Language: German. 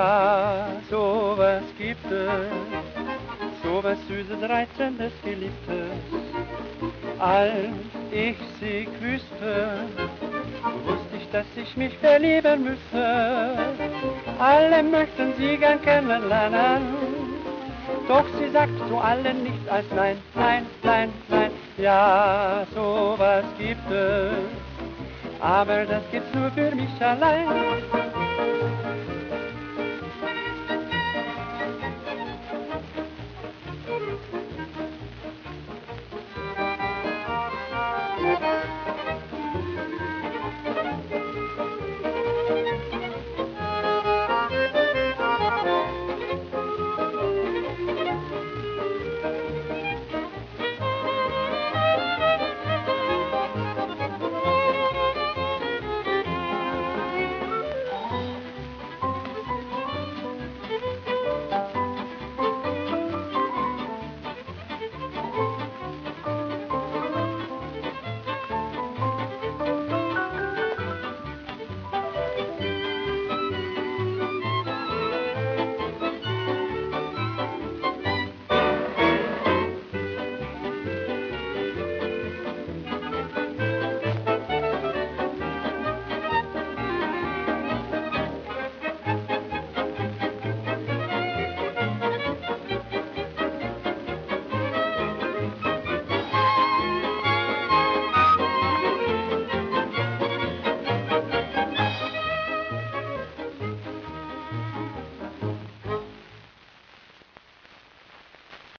Ja, sowas gibt es, sowas Süßes, Reizendes, Geliebtes. Als ich sie küsste, wusste ich, dass ich mich verlieben müsste. Alle möchten sie gern kennenlernen, doch sie sagt zu allen nichts als nein, nein, nein, nein. Ja, sowas gibt es, aber das gibt's nur für mich allein.